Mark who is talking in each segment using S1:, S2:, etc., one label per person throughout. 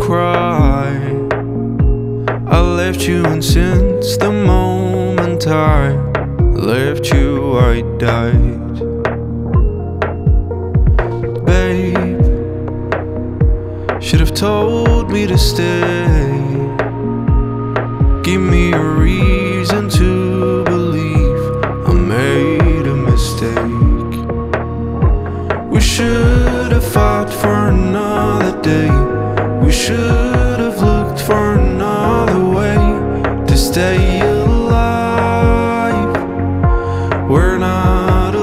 S1: cry. I left you, and since the moment I left you, I died. Babe, should have told me to stay. Give me a reason to believe I made a mistake. We should have fought for another day. We should have looked for another way to stay alive. We're not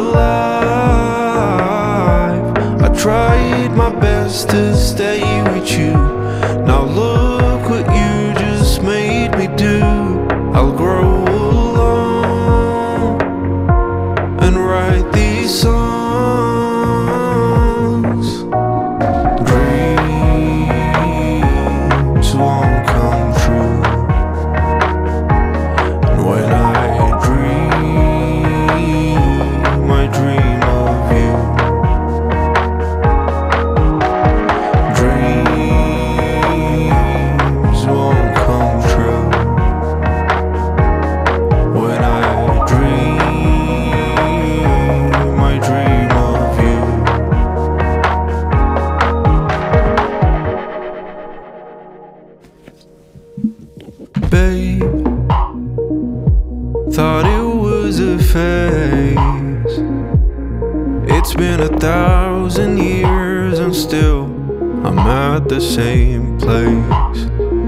S1: alive. I tried my best to stay with you. Now look what you just made me do. I'll grow alone and write these songs. Dreams won't come true. And when I dream of you. Dreams won't come true. When I dream of you. Babe, thought it was a phase. It's been 1,000 years and still I'm at the same place.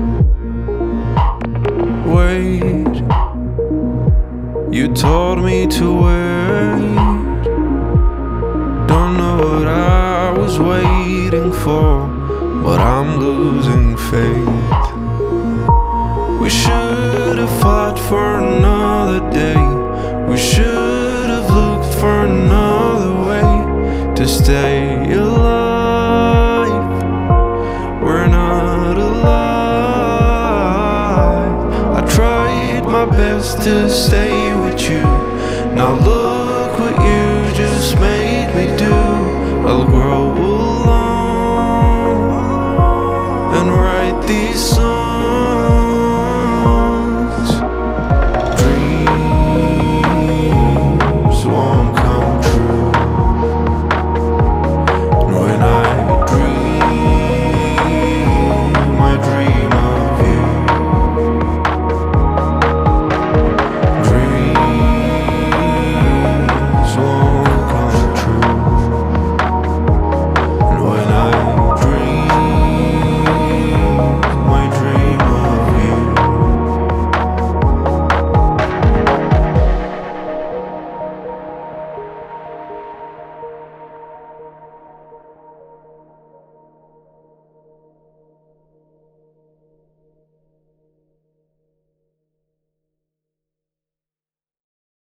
S1: Wait, you told me to wait. Don't know what I was waiting for, but I'm losing faith. We should have fought for another day. We should have looked for another way to stay alive. We're not alive. I tried my best to stay with you. Now look